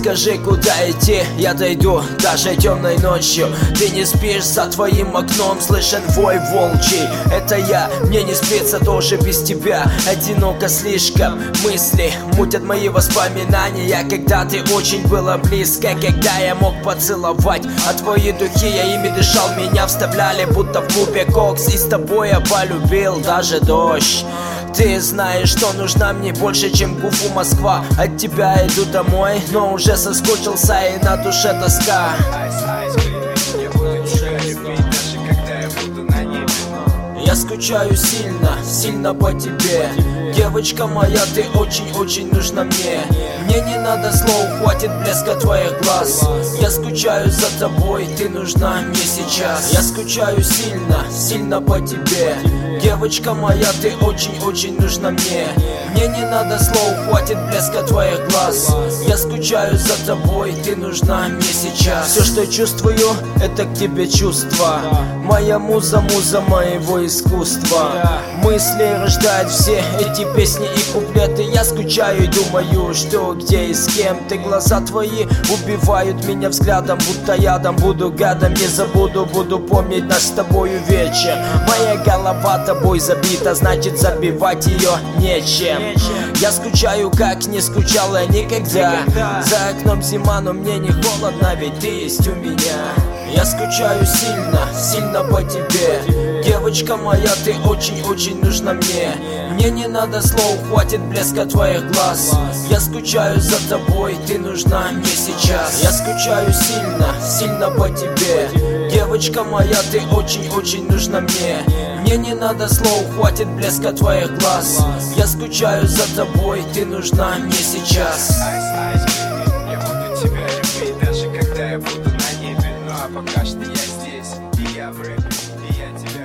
скажи, куда идти, я дойду даже темной ночью. Ты не спишь, за твоим окном слышен вой волчий. Это я, мне не спится тоже без тебя. Одиноко слишком, мысли мутят мои воспоминания. Когда ты очень была близко, когда я мог поцеловать, а твои духи, я ими дышал, меня вставляли будто в клубе кокс. И с тобой я полюбил даже дождь. Ты знаешь, что нужна мне больше, чем Гуфу Москва. От тебя иду домой, но уже соскучился, и на душе тоска. Я скучаю сильно, сильно по тебе. Девочка моя, ты очень-очень нужна мне. Мне не надо слов, хватит блеска твоих глаз. Я скучаю за тобой, ты нужна мне сейчас. Я скучаю сильно, сильно по тебе. Девочка моя, ты очень-очень нужна мне. Мне не надо слов, хватит блеска твоих глаз. Я скучаю за тобой, ты нужна мне сейчас. Все, что чувствую, это к тебе чувства. Моя муза, муза моего искусства. Мысли рождают все эти песни и куплеты. Я скучаю и думаю, что где и с кем. Ты, глаза твои убивают меня взглядом, будто ядом. Буду гадом, не забуду, буду помнить наш с тобою вечер. Моя голова тобой забита, значит забивать ее нечем. Я скучаю, как не скучала никогда. За окном зима, но мне не холодно, ведь ты есть у меня. Я скучаю сильно, сильно по тебе. Девочка моя, ты очень-очень нужна мне. Мне не надо слов, хватит блеска твоих глаз. Я скучаю за тобой, ты нужна мне сейчас. Я скучаю сильно, сильно по тебе. Девочка моя, ты очень-очень нужна мне. Мне не надо слов, хватит блеска твоих глаз. Я скучаю за тобой, ты нужна мне сейчас. Я буду тебя любить, даже когда я буду на небе. Ну а пока что я здесь, и я в рэпе, и я тебя